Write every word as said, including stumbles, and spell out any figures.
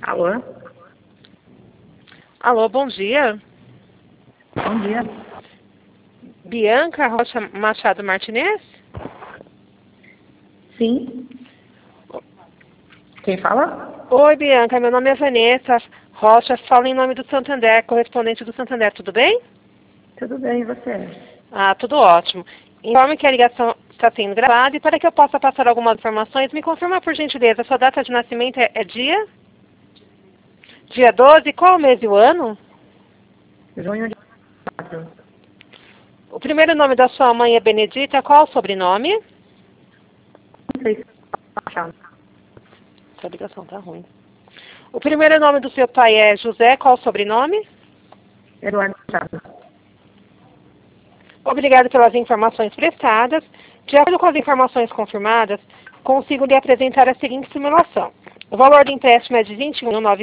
Alô? Alô, bom dia. Bom dia. Bianca Rocha Machado Martinez? Sim. Quem fala? Oi, Bianca, meu nome é Vanessa Rocha, falo em nome do Santander, correspondente do Santander, tudo bem? Tudo bem, e você? Ah, tudo ótimo. Informe que a ligação está sendo gravada e para que eu possa passar algumas informações, me confirma por gentileza, sua data de nascimento é, é dia? Dia doze, qual o mês e o ano? Junho de quatro. O primeiro nome da sua mãe é Benedita, qual o sobrenome? Não sei se achar. Essa ligação tá ruim. O primeiro nome do seu pai é José, qual o sobrenome? Eduardo Machado. Obrigado pelas informações prestadas. De acordo com as informações confirmadas, consigo lhe apresentar a seguinte simulação. O valor do empréstimo é de vinte e um mil novecentos